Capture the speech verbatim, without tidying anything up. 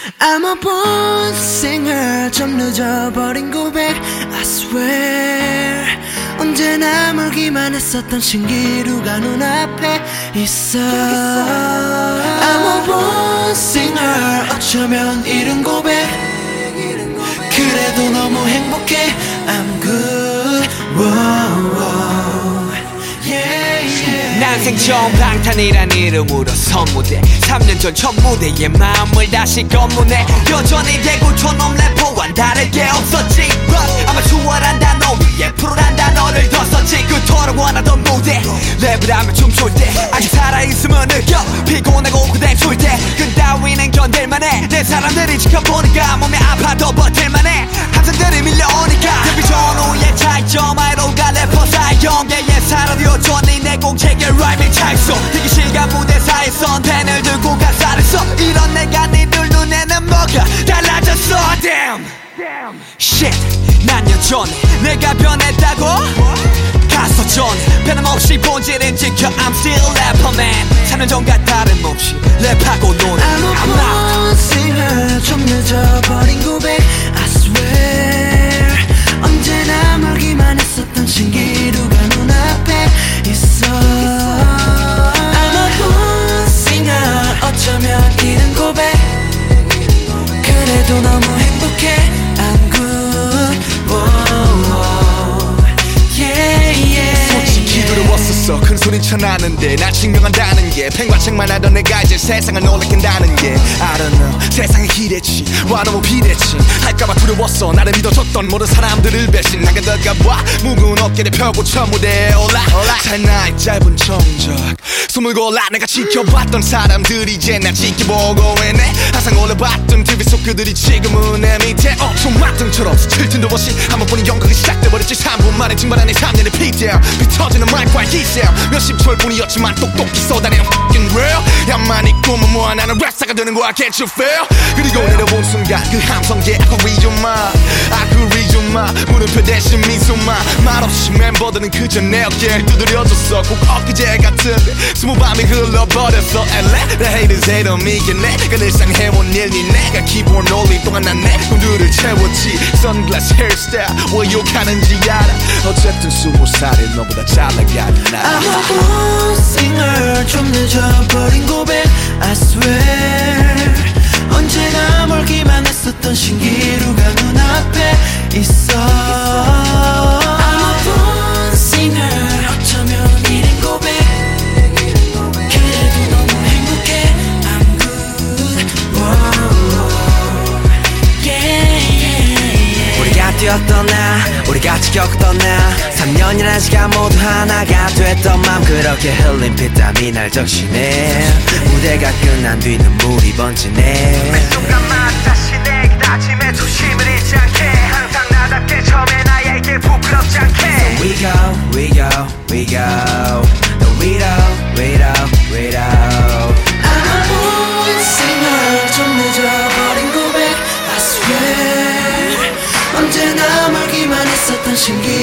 I'm a born singer 좀 늦어버린 고백 I swear 언제나 멀기만 했었던 신기루가 눈앞에 있어 I'm a born singer 어쩌면 이른 고백 그래도 너무 행복해 I'm good whoa, whoa. Yeah, yeah. 난생 처음 방탄이란 이름으로 선무대 삼 년 전 첫 무대에 마음을 다시 검문해 여전히 대구촌놈 래퍼와는 다르게 없었지 Rock 아마 추월한 단어 위에 프로란 단어를 더 썼지 그토록 원하던 무대 랩을 하며 춤출 때 아직 살아있으면 느껴 피곤하고 고된 때 그따위는 견딜만해 내 사람들이 지켜보니까 몸이 아파도 버틸만해 항상 들이밀려오니까 데뷔 전후의 차이점 아이로가 래퍼 사이형 예예 사라디오 전이 내 공책에 라이밍 차있어 대기실과 무대사에선 펜을 들고 가사를 써 이런 내가 니들 눈에는 뭐가 달라졌어 Damn Shit 난 여전해 내가 변했다고? 가서 전에 변함없이 본질은 지켜 I'm still rapper man 삼 년 전과 다름없이 랩하고 노는 I'm a born singer 좀 늦어버린 고백 I swear 언제나 멀기만 했었던 신기루가 눈앞에 있어 I'm a born singer 어쩌면 이른 고백 그래도 너무 행복해 I'm good whoa, whoa. Yeah, yeah, 솔직히 두려웠었어 큰 소린 쳐나는데 날 증명한다는 게 팽과책만 하던 내가 이제 세상을 놀래킨다는 게 I don't know 세상에 기대치 와 너무 비대칭 할까봐 두려웠어 나를 믿어줬던 모든 사람들을 배신 나가 들어가봐 무거운 어깨를 펴고 첫 무대에 올라 잘 나의 짧은 정적 숨을 골라 내가 지켜봤던 사람들이 이제 날 지켜보고 있네 항상 올려봤던 티비 속 그들이 지금은 내 밑에 어 손맛등처럼 스칠 틈도 없이 한 번뿐인 연극이 시작돼버렸지 삼 분 만에 증발한 내 삼 년의 피땀 비터지는 마이크와 기세 몇십 초일 뿐이었지만 똑똑히 쏟아내는 fucking real 야만 있고만 뭐야 나는 랩사가 되는 거야 can't you feel 그리고 내려본 순간 그 함성계 아쿠리 좀마 아쿠리 좀마 물음표 대신 미소마 말없이 멤버들은 그저 내 어깨를 두드려줬어 꼭 엊그제 같은데 스무 밤이 흘러버렸어 엘레 The haters hate on me 걔네 그 늘상 해온 일이 내가 기본 올린 동안 난 내 꿈들을 채웠지 선글라스 헤어스타일 왜 욕하는지 알아 어쨌든 스무 살에 너보다 잘 나가는 나 I'm a born singer 좀 늦어버린 고백 I swear 언제나 멀기만 했었던 신기루가 눈앞에 있어 I'm a born singer 어쩌면 이른 고백 그래도 너무 행복해 I'm good whoa, yeah, yeah, yeah. 우리가 뛰었던 나 우리같이 겪었던 나 삼 년이란 시간 모두 하나가 됐던 맘 그렇게 흘린 피땀이 날 적시네 무대가 끝난 뒤 눈물이 번지네 매 순간마다 다시 내게 다짐해 조심을 잊지 않게 항상 나답게 처음에 나에게 부끄럽지 않게 So we go, we go, we go No we don't, we don't, we don't I'm a born singer 좀 늦어버린 고백 I swear 언제나 멀기만 했었던 신기